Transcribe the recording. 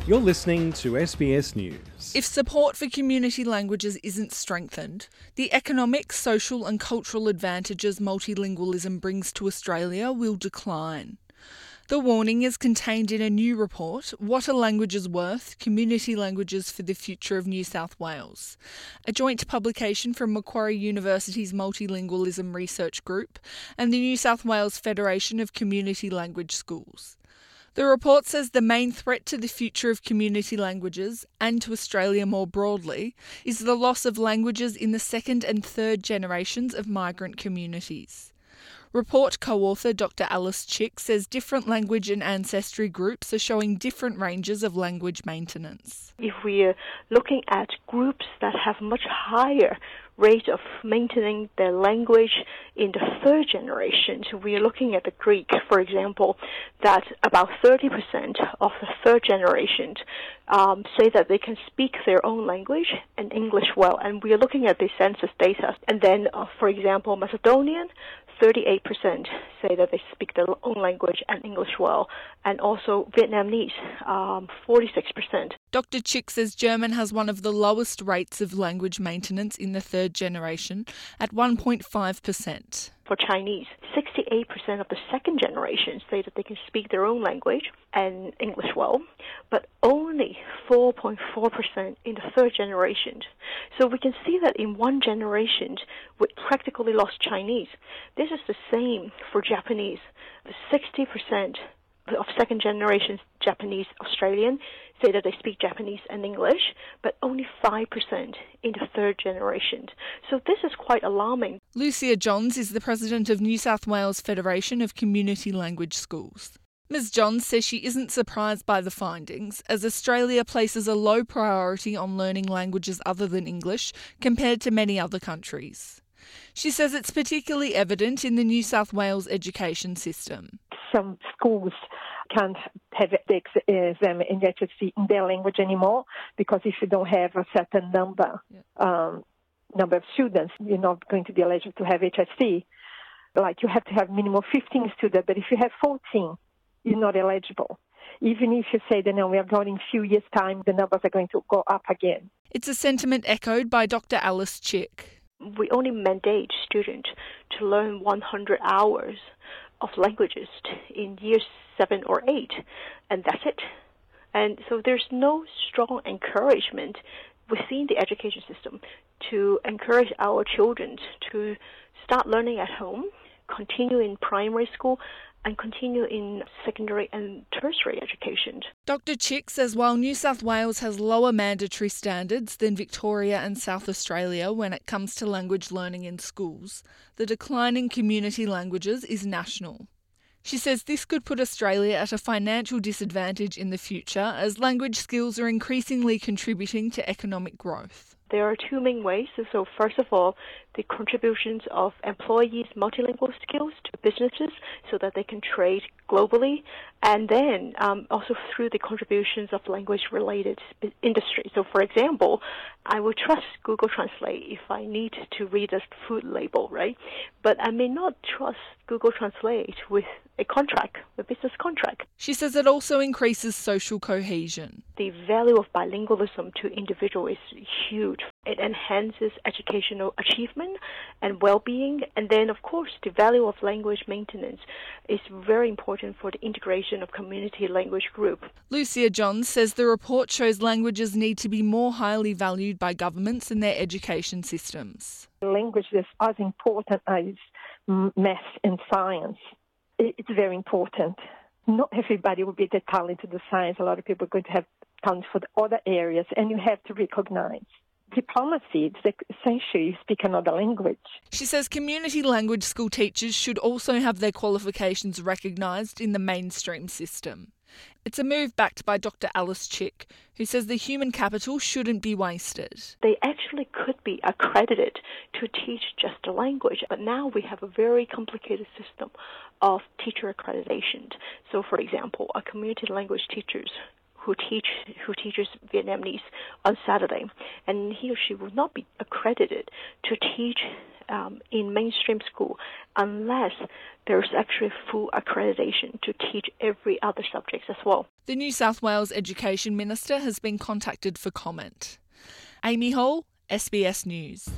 You're listening to SBS News. If support for community languages isn't strengthened, the economic, social and cultural advantages multilingualism brings to Australia will decline. The warning is contained in a new report, What a Language is Worth? Community Languages for the Future of New South Wales, a joint publication from Macquarie University's Multilingualism Research Group and the New South Wales Federation of Community Language Schools. The report says the main threat to the future of community languages, and to Australia more broadly, is the loss of languages in the second and third generations of migrant communities. Report co-author Dr. Alice Chick says different language and ancestry groups are showing different ranges of language maintenance. If we are looking at groups that have much higher rate of maintaining their language in the third generation, so we are looking at the Greek, for example, that about 30% of the third generation say that they can speak their own language and English well, and we are looking at the census data. And then, for example, Macedonian, 38% say that they speak their own language and English well, and also Vietnamese, 46%. Dr. Chick says German has one of the lowest rates of language maintenance in the third generation, at 1.5%. For Chinese, 68% of the second generation say that they can speak their own language and English well, but only 4.4% in the third generation. So we can see that in one generation, we practically lost Chinese. This is the same for Japanese. 60% of second generation Japanese Australian say that they speak Japanese and English, but only 5% in the third generation. So this is quite alarming. Lucia Johns is the president of New South Wales Federation of Community Language Schools. Ms. Johns says she isn't surprised by the findings, as Australia places a low priority on learning languages other than English compared to many other countries. She says it's particularly evident in the New South Wales education system. Some schools can't have the exam in HSC in their language anymore, because if you don't have a certain number of students, you're not going to be eligible to have HSC. Like, you have to have minimum 15 students, but if you have 14, you're not eligible. Even if you say that now we are going in a few years' time, the numbers are going to go up again. It's a sentiment echoed by Dr. Alice Chick. We only mandate students to learn 100 hours of languages in years 7 or 8, and that's it. And so there's no strong encouragement within the education system to encourage our children to start learning at home, continue in primary school, and continue in secondary and tertiary education. Dr. Chick says while New South Wales has lower mandatory standards than Victoria and South Australia when it comes to language learning in schools, the decline in community languages is national. She says this could put Australia at a financial disadvantage in the future, as language skills are increasingly contributing to economic growth. There are two main ways. So first of all, the contributions of employees' multilingual skills to businesses so that they can trade globally, and then also through the contributions of language-related industry. So for example, I will trust Google Translate if I need to read a food label, right? But I may not trust Google Translate with a business contract. She says it also increases social cohesion. The value of bilingualism to individuals is huge. It enhances educational achievement and well-being. And then, of course, the value of language maintenance is very important for the integration of community language group. Lucia Johns says the report shows languages need to be more highly valued by governments and their education systems. Language is as important as math and science. It's very important. Not everybody will be the talented in science. A lot of people are going to have talent for the other areas, and you have to recognize. Diplomacy, it's essential you speak another language. She says community language school teachers should also have their qualifications recognised in the mainstream system. It's a move backed by Dr. Alice Chick, who says the human capital shouldn't be wasted. They actually could be accredited to teach just a language, but now we have a very complicated system of teacher accreditation. So, for example, a community language teachers who teaches Vietnamese on Saturday, and he or she will not be accredited to teach in mainstream school unless there's actually full accreditation to teach every other subject as well. The New South Wales Education Minister has been contacted for comment. Amy Hall, SBS News.